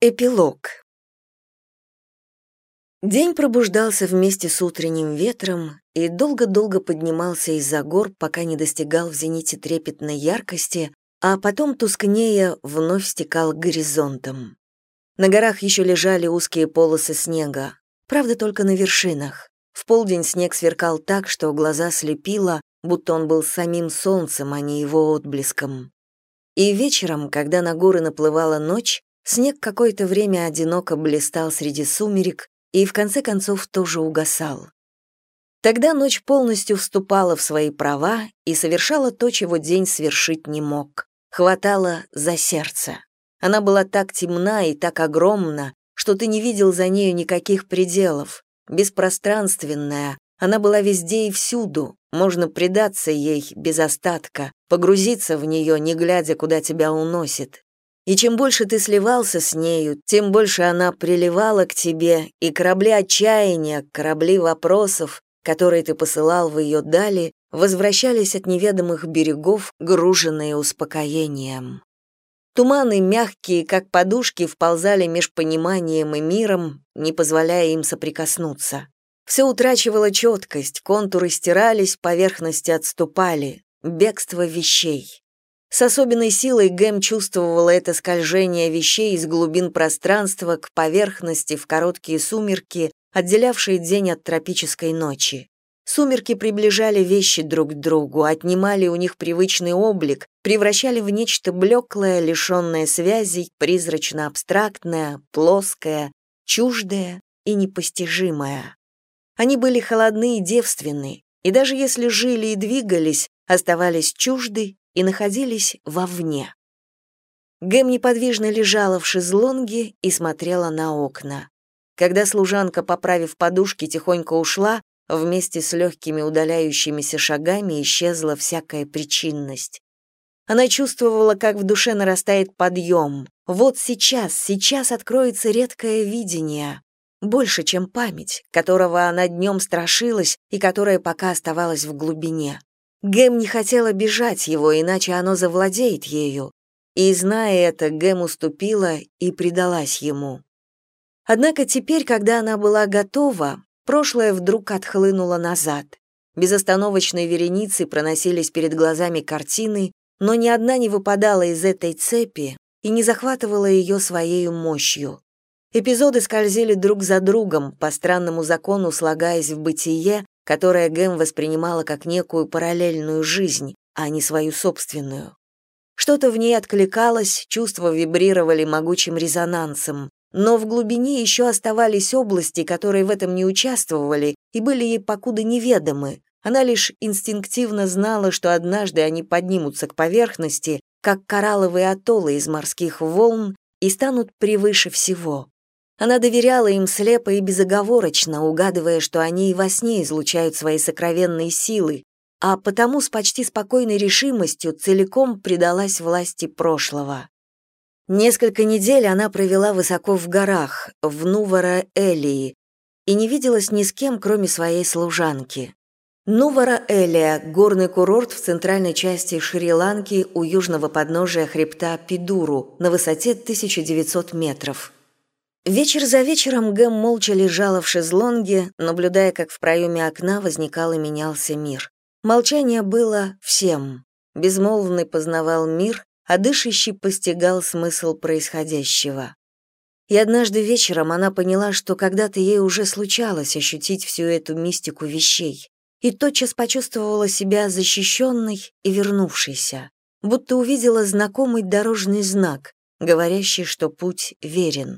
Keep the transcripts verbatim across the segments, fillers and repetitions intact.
Эпилог. День пробуждался вместе с утренним ветром и долго-долго поднимался из-за гор, пока не достигал в зените трепетной яркости, а потом, тускнея, вновь стекал к горизонтам. На горах еще лежали узкие полосы снега, правда, только на вершинах. В полдень снег сверкал так, что глаза слепило, будто он был самим солнцем, а не его отблеском. И вечером, когда на горы наплывала ночь, снег какое-то время одиноко блистал среди сумерек и в конце концов тоже угасал. Тогда ночь полностью вступала в свои права и совершала то, чего день свершить не мог. Хватала за сердце. Она была так темна и так огромна, что ты не видел за нею никаких пределов. Беспространственная, она была везде и всюду, можно предаться ей без остатка, погрузиться в нее, не глядя, куда тебя уносит. И чем больше ты сливался с нею, тем больше она приливала к тебе, и корабли отчаяния, корабли вопросов, которые ты посылал в ее дали, возвращались от неведомых берегов, груженные успокоением. Туманы, мягкие, как подушки, вползали меж пониманием и миром, не позволяя им соприкоснуться. Все утрачивало четкость, контуры стирались, поверхности отступали, бегство вещей. С особенной силой Гэм чувствовала это скольжение вещей из глубин пространства к поверхности в короткие сумерки, отделявшие день от тропической ночи. Сумерки приближали вещи друг к другу, отнимали у них привычный облик, превращали в нечто блеклое, лишенное связей, призрачно-абстрактное, плоское, чуждое и непостижимое. Они были холодны и девственны, и даже если жили и двигались, оставались чужды и находились вовне. Гэм неподвижно лежала в шезлонге и смотрела на окна. Когда служанка, поправив подушки, тихонько ушла, вместе с легкими удаляющимися шагами исчезла всякая причинность. Она чувствовала, как в душе нарастает подъем. Вот сейчас, сейчас откроется редкое видение, больше, чем память, которого она днем страшилась и которая пока оставалась в глубине. Гэм не хотела бежать его, иначе оно завладеет ею. И, зная это, Гэм уступила и предалась ему. Однако теперь, когда она была готова, прошлое вдруг отхлынуло назад. Безостановочной вереницей проносились перед глазами картины, но ни одна не выпадала из этой цепи и не захватывала ее своей мощью. Эпизоды скользили друг за другом, по странному закону слагаясь в бытие, которое Гэм воспринимала как некую параллельную жизнь, а не свою собственную. Что-то в ней откликалось, чувства вибрировали могучим резонансом, но в глубине еще оставались области, которые в этом не участвовали и были ей покуда неведомы. Она лишь инстинктивно знала, что однажды они поднимутся к поверхности, как коралловые атоллы из морских волн, и станут превыше всего. Она доверяла им слепо и безоговорочно, угадывая, что они и во сне излучают свои сокровенные силы, а потому с почти спокойной решимостью целиком предалась власти прошлого. Несколько недель она провела высоко в горах, в Нувара-Элии, и не виделась ни с кем, кроме своей служанки. Нувара-Элия — горный курорт в центральной части Шри-Ланки у южного подножия хребта Пидуру на высоте тысяча девятьсот метров. Вечер за вечером Гэм молча лежала в шезлонге, наблюдая, как в проеме окна возникал и менялся мир. Молчание было всем. Безмолвный познавал мир, а дышащий постигал смысл происходящего. И однажды вечером она поняла, что когда-то ей уже случалось ощутить всю эту мистику вещей, и тотчас почувствовала себя защищенной и вернувшейся, будто увидела знакомый дорожный знак, говорящий, что путь верен.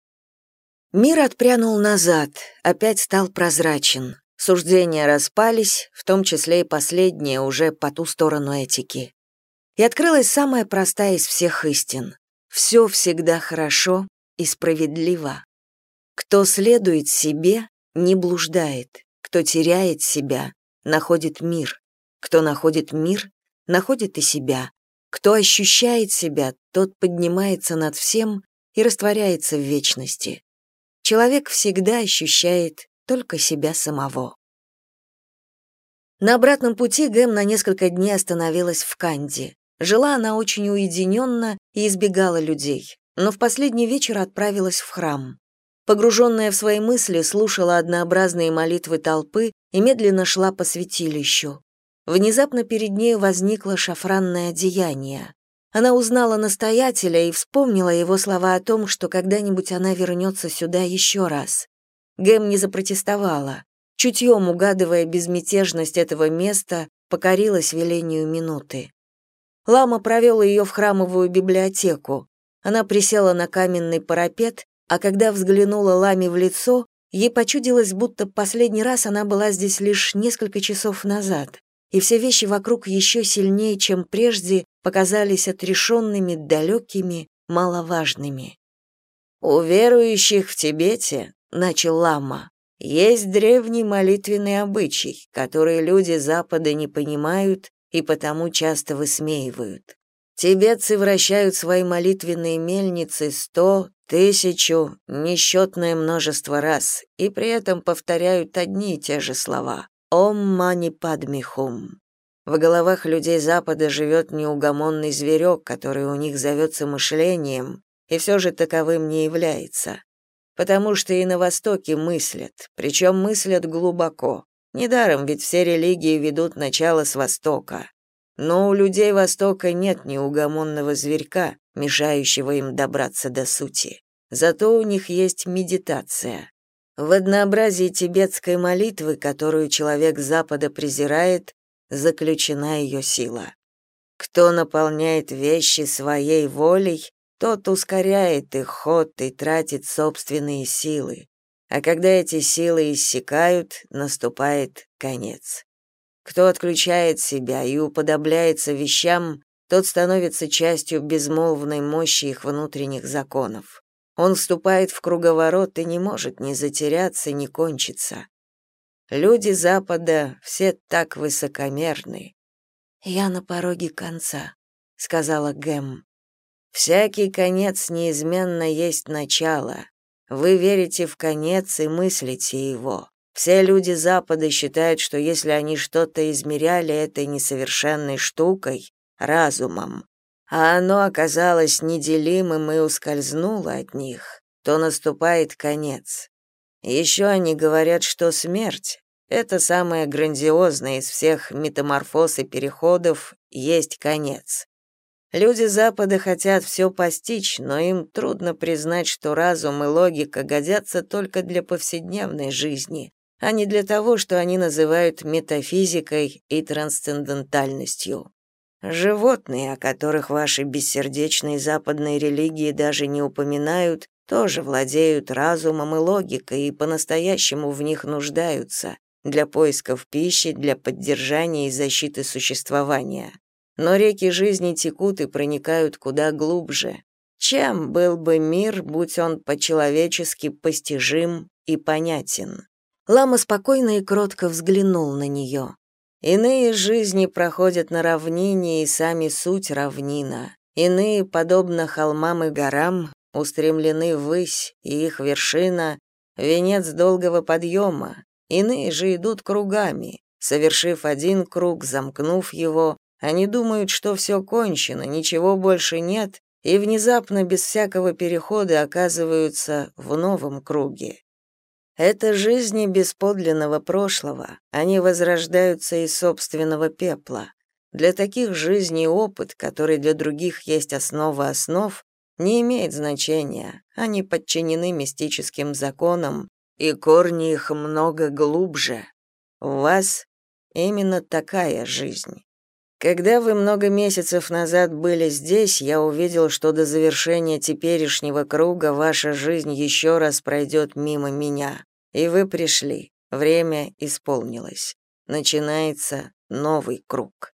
Мир отпрянул назад, опять стал прозрачен. Суждения распались, в том числе и последние, уже по ту сторону этики. И открылась самая простая из всех истин. Все всегда хорошо и справедливо. Кто следует себе, не блуждает. Кто теряет себя, находит мир. Кто находит мир, находит и себя. Кто ощущает себя, тот поднимается над всем и растворяется в вечности. Человек всегда ощущает только себя самого. На обратном пути Гэм на несколько дней остановилась в Канди. Жила она очень уединенно и избегала людей. но в последний вечер отправилась в храм. Погруженная в свои мысли, слушала однообразные молитвы толпы и медленно шла по святилищу. Внезапно перед ней возникло шафранное одеяние. Она узнала настоятеля и вспомнила его слова о том, что когда-нибудь она вернется сюда еще раз. Гэм не запротестовала. Чутьем угадывая безмятежность этого места, покорилась велению минуты. Лама провел ее в храмовую библиотеку. Она присела на каменный парапет, а когда взглянула Ламе в лицо, ей почудилось, будто последний раз она была здесь лишь несколько часов назад, и все вещи вокруг еще сильнее, чем прежде, показались отрешенными, далекими, маловажными. «У верующих в Тибете, — начал Лама, — есть древний молитвенный обычай, который люди Запада не понимают и потому часто высмеивают. Тибетцы вращают свои молитвенные мельницы сто, тысячу, несчетное множество раз, и при этом повторяют одни и те же слова «Ом мани падми хум». В головах людей Запада живет неугомонный зверек, который у них зовется мышлением, и все же таковым не является. Потому что и на Востоке мыслят, причем мыслят глубоко. Недаром ведь все религии ведут начало с Востока. Но у людей Востока нет неугомонного зверька, мешающего им добраться до сути. Зато у них есть медитация. В однообразии тибетской молитвы, которую человек Запада презирает, заключена ее сила. Кто наполняет вещи своей волей, тот ускоряет их ход и тратит собственные силы. А когда эти силы иссякают, наступает конец. Кто отключает себя и уподобляется вещам, тот становится частью безмолвной мощи их внутренних законов. Он вступает в круговорот и не может ни затеряться, ни кончиться. Люди Запада все так высокомерны. «Я на пороге конца», — сказала Гэм. «Всякий конец неизменно есть начало. Вы верите в конец и мыслите его. Все люди Запада считают, что если они что-то измеряли этой несовершенной штукой, разумом, а оно оказалось неделимым и ускользнуло от них, то наступает конец. Еще они говорят, что смерть — это самое грандиозное из всех метаморфоз и переходов, есть конец. Люди Запада хотят все постичь, но им трудно признать, что разум и логика годятся только для повседневной жизни, а не для того, что они называют метафизикой и трансцендентальностью. Животные, о которых ваши бессердечные западные религии даже не упоминают, тоже владеют разумом и логикой и по-настоящему в них нуждаются для поисков пищи, для поддержания и защиты существования. Но реки жизни текут и проникают куда глубже. Чем был бы мир, будь он по-человечески постижим и понятен? Лама спокойно и кротко взглянул на нее. Иные жизни проходят на равнине и сами суть равнина. Иные, подобно холмам и горам, устремлены ввысь, и их вершина — венец долгого подъема. Иные же идут кругами. Совершив один круг, замкнув его, они думают, что все кончено, ничего больше нет, и внезапно, без всякого перехода, оказываются в новом круге. Это жизни без подлинного прошлого, они возрождаются из собственного пепла. Для таких жизней опыт, который для других есть основа основ, не имеет значения, они подчинены мистическим законам, и корни их много глубже. У вас именно такая жизнь. Когда вы много месяцев назад были здесь, я увидел, что до завершения теперешнего круга ваша жизнь еще раз пройдет мимо меня. И вы пришли. Время исполнилось. Начинается новый круг.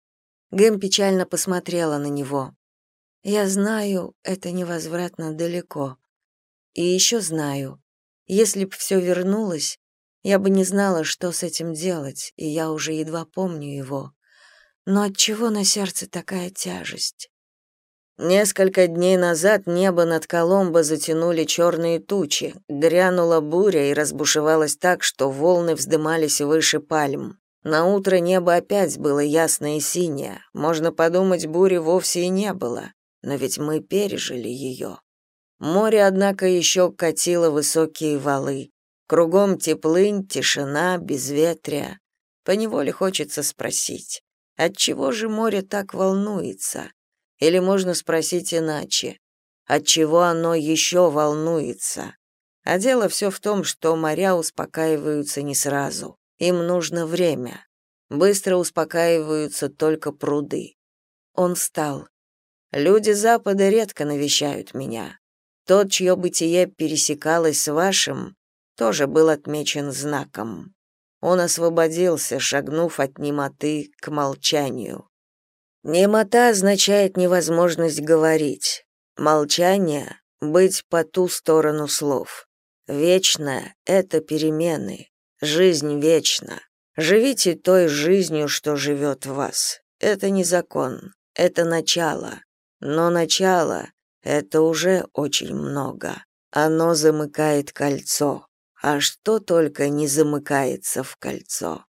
Гэм печально посмотрела на него. Я знаю, это невозвратно далеко. И еще знаю, если б все вернулось, я бы не знала, что с этим делать, и я уже едва помню его. Но отчего на сердце такая тяжесть? Несколько дней назад небо над Коломбо затянули черные тучи, грянула буря и разбушевалась так, что волны вздымались выше пальм. Наутро небо опять было ясное и синее, можно подумать, бури вовсе и не было, но ведь мы пережили ее. Море, однако, еще катило высокие валы. Кругом теплынь, тишина, безветрие. Поневоле хочется спросить, отчего же море так волнуется? Или можно спросить иначе, отчего оно еще волнуется? А дело все в том, что моря успокаиваются не сразу. Им нужно время. Быстро успокаиваются только пруды. Он встал. Люди Запада редко навещают меня. Тот, чье бытие пересекалось с вашим, тоже был отмечен знаком. Он освободился, шагнув от немоты к молчанию. Немота означает невозможность говорить. Молчание — быть по ту сторону слов. Вечное — это перемены. Жизнь вечна. Живите той жизнью, что живет в вас. Это не закон, это начало. Но начало — это уже очень много. Оно замыкает кольцо. А что только не замыкается в кольцо.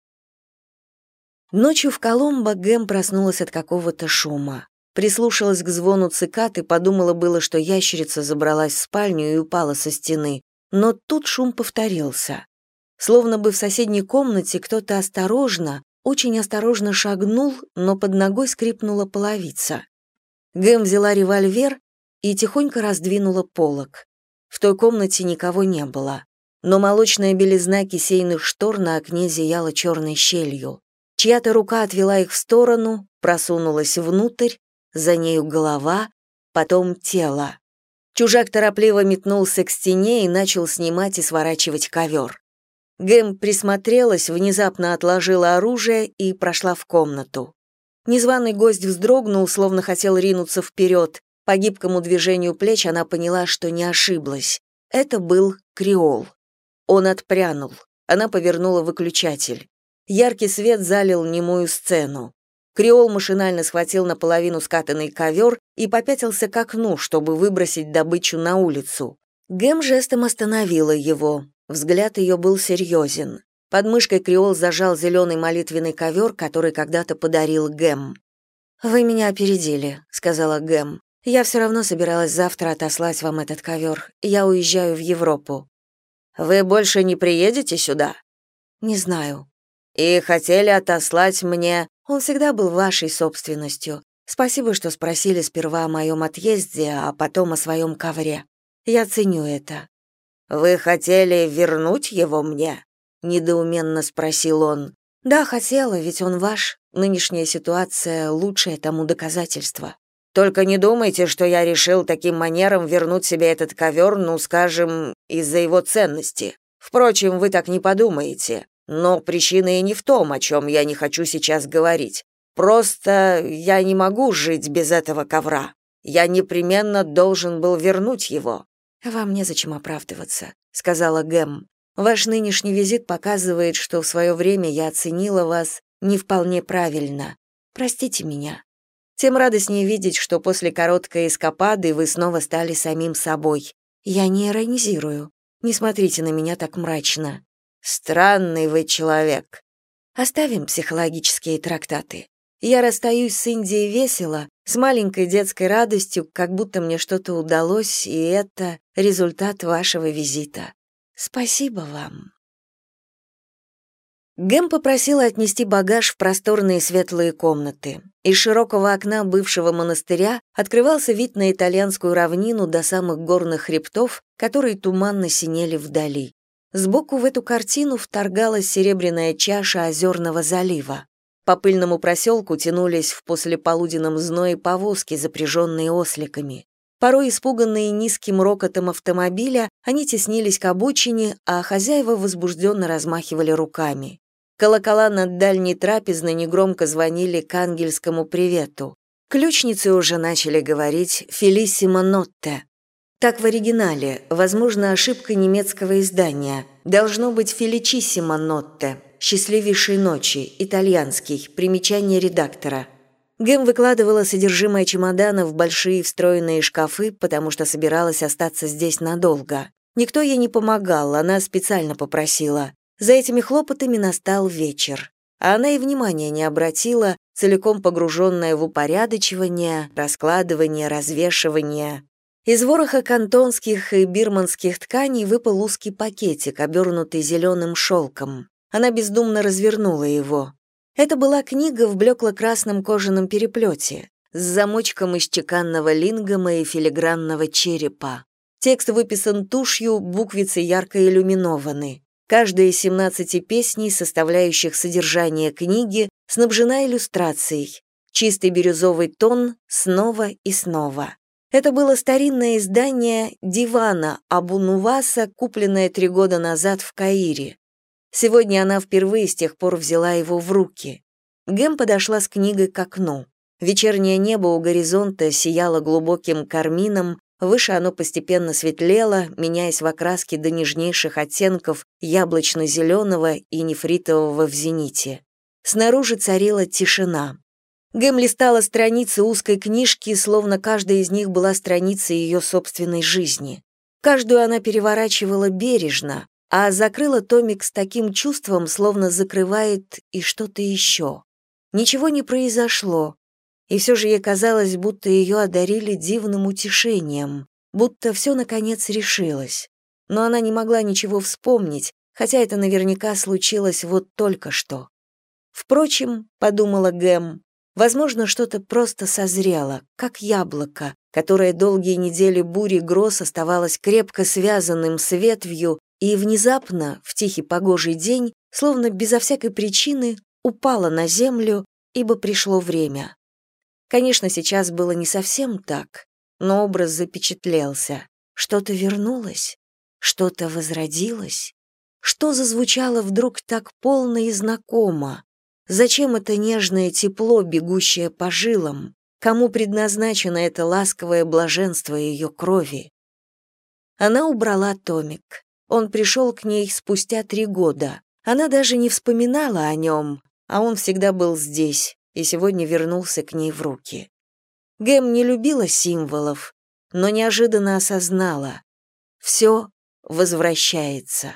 Ночью в Коломбо Гэм проснулась от какого-то шума. Прислушалась к звону цикад и подумала было, что ящерица забралась в спальню и упала со стены. Но тут шум повторился. Словно бы в соседней комнате кто-то осторожно, очень осторожно шагнул, но под ногой скрипнула половица. Гэм взяла револьвер и тихонько раздвинула полог. В той комнате никого не было. Но молочная белизна кисейных штор на окне зияла черной щелью. Чья-то рука отвела их в сторону, просунулась внутрь, за нею голова, потом тело. Чужак торопливо метнулся к стене и начал снимать и сворачивать ковер. Гэм присмотрелась, внезапно отложила оружие и прошла в комнату. Незваный гость вздрогнул, словно хотел ринуться вперед. По гибкому движению плеч она поняла, что не ошиблась. Это был креол. Он отпрянул. Она повернула выключатель. Яркий свет залил немую сцену. Креол машинально схватил наполовину скатанный ковер и попятился к окну, чтобы выбросить добычу на улицу. Гэм жестом остановила его. Взгляд ее был серьезен. Под мышкой креол зажал зеленый молитвенный ковер, который когда-то подарил Гэм. «Вы меня опередили», — сказала Гэм. «Я все равно собиралась завтра отослать вам этот ковер. Я уезжаю в Европу». «Вы больше не приедете сюда?» «Не знаю». «И хотели отослать мне...» «Он всегда был вашей собственностью. Спасибо, что спросили сперва о моем отъезде, а потом о своем ковре. Я ценю это». «Вы хотели вернуть его мне?» — недоуменно спросил он. «Да, хотела, ведь он ваш. Нынешняя ситуация — лучшее тому доказательство». «Только не думайте, что я решил таким манером вернуть себе этот ковер, ну, скажем, из-за его ценности. Впрочем, вы так не подумаете. Но причина и не в том, о чем я не хочу сейчас говорить. Просто я не могу жить без этого ковра. Я непременно должен был вернуть его». «Вам незачем оправдываться», — сказала Гэм. «Ваш нынешний визит показывает, что в свое время я оценила вас не вполне правильно. Простите меня. Тем радостнее видеть, что после короткой эскапады вы снова стали самим собой. Я не иронизирую. Не смотрите на меня так мрачно. Странный вы человек. Оставим психологические трактаты. Я расстаюсь с Индией весело, с маленькой детской радостью, как будто мне что-то удалось, и это результат вашего визита. Спасибо вам». Гэм попросила отнести багаж в просторные светлые комнаты. Из широкого окна бывшего монастыря открывался вид на итальянскую равнину до самых горных хребтов, которые туманно синели вдали. Сбоку в эту картину вторгалась серебряная чаша озерного залива. По пыльному проселку тянулись в послеполуденном зное повозки, запряженные осликами. Порой испуганные низким рокотом автомобиля, они теснились к обочине, а хозяева возбужденно размахивали руками. Колокола над дальней трапезной негромко звонили к ангельскому привету. Ключницы уже начали говорить «Фелиссимо нотте». Так в оригинале, возможно, ошибка немецкого издания. Должно быть «Феличиссимо нотте». «Счастливейшей ночи», итальянский, примечание редактора. Гэм выкладывала содержимое чемодана в большие встроенные шкафы, потому что собиралась остаться здесь надолго. Никто ей не помогал, она специально попросила. За этими хлопотами настал вечер. А она и внимания не обратила, целиком погруженная в упорядочивание, раскладывание, развешивание. Из вороха кантонских и бирманских тканей выпал узкий пакетик, обернутый зеленым шелком. Она бездумно развернула его. Это была книга в блекло-красном кожаном переплете с замочком из чеканного лингама и филигранного черепа. Текст выписан тушью, буквицы ярко иллюминованы. Каждая из семнадцати песней, составляющих содержание книги, снабжена иллюстрацией. Чистый бирюзовый тон снова и снова. Это было старинное издание «Дивана» Абу Нуваса, купленное три года назад в Каире. Сегодня она впервые с тех пор взяла его в руки. Гэм подошла с книгой к окну. Вечернее небо у горизонта сияло глубоким кармином, выше оно постепенно светлело, меняясь в окраске до нежнейших оттенков яблочно-зеленого и нефритового в зените. Снаружи царила тишина. Гэм листала страницы узкой книжки, словно каждая из них была страницей ее собственной жизни. Каждую она переворачивала бережно, а закрыла томик с таким чувством, словно закрывает и что-то еще. Ничего не произошло, и все же ей казалось, будто ее одарили дивным утешением, будто все наконец решилось. Но она не могла ничего вспомнить, хотя это наверняка случилось вот только что. Впрочем, подумала Гэм, возможно, что-то просто созрело, как яблоко, которое долгие недели бури гроз оставалось крепко связанным с ветвью и внезапно, в тихий погожий день, словно безо всякой причины, упало на землю, ибо пришло время. Конечно, сейчас было не совсем так, но образ запечатлелся. Что-то вернулось, что-то возродилось. Что зазвучало вдруг так полно и знакомо? Зачем это нежное тепло, бегущее по жилам? Кому предназначено это ласковое блаженство ее крови? Она убрала томик. Он пришел к ней спустя три года. Она даже не вспоминала о нем, а он всегда был здесь и сегодня вернулся к ней в руки. Гэм не любила символов, но неожиданно осознала. Все возвращается.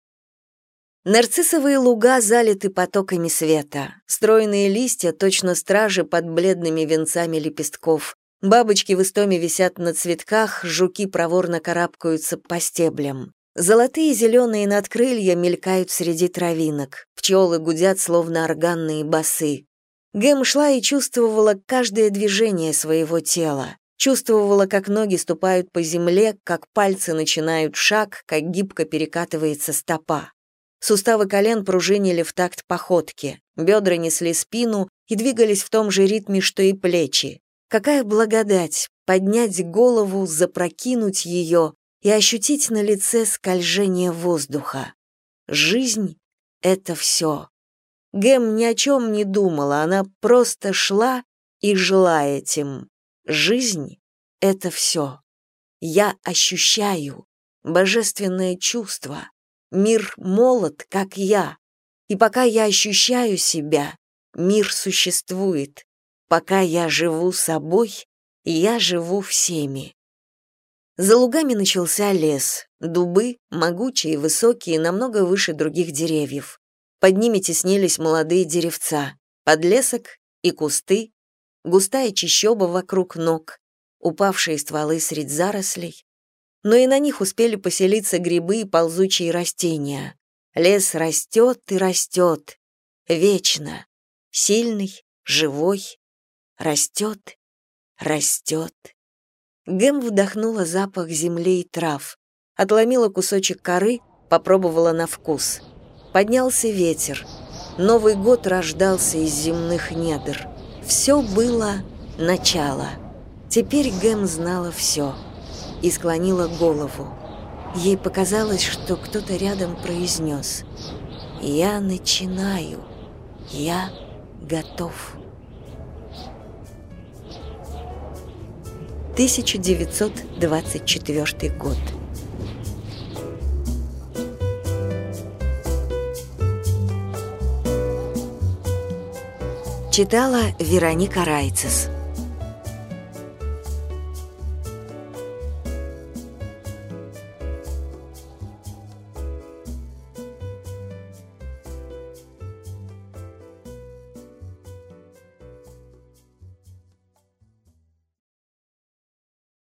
Нарциссовые луга залиты потоками света. Стройные листья, точно стражи под бледными венцами лепестков. Бабочки в истоме висят на цветках, жуки проворно карабкаются по стеблям. Золотые и зеленые надкрылья мелькают среди травинок. Пчелы гудят, словно органные басы. Гэм шла и чувствовала каждое движение своего тела. Чувствовала, как ноги ступают по земле, как пальцы начинают шаг, как гибко перекатывается стопа. Суставы колен пружинили в такт походке, бедра несли спину и двигались в том же ритме, что и плечи. Какая благодать поднять голову, запрокинуть ее и ощутить на лице скольжение воздуха. Жизнь — это все. Гэм ни о чем не думала, она просто шла и жила этим. Жизнь — это все. Я ощущаю божественное чувство. Мир молод, как я. И пока я ощущаю себя, мир существует. Пока я живу собой, я живу всеми. За лугами начался лес. Дубы, могучие и высокие, намного выше других деревьев. Под ними теснились молодые деревца, подлесок и кусты, густая чащоба вокруг ног, упавшие стволы средь зарослей. Но и на них успели поселиться грибы и ползучие растения. Лес растет и растет, вечно, сильный, живой, растет, растет. Гэм вдохнула запах земли и трав, отломила кусочек коры, попробовала на вкус. Поднялся ветер. Новый год рождался из земных недр. Все было начало. Теперь Гэм знала все. И склонила голову. Ей показалось, что кто-то рядом произнес: «Я начинаю. Я готов». тысяча девятьсот двадцать четвёртый год. Читала Вероника Райцес.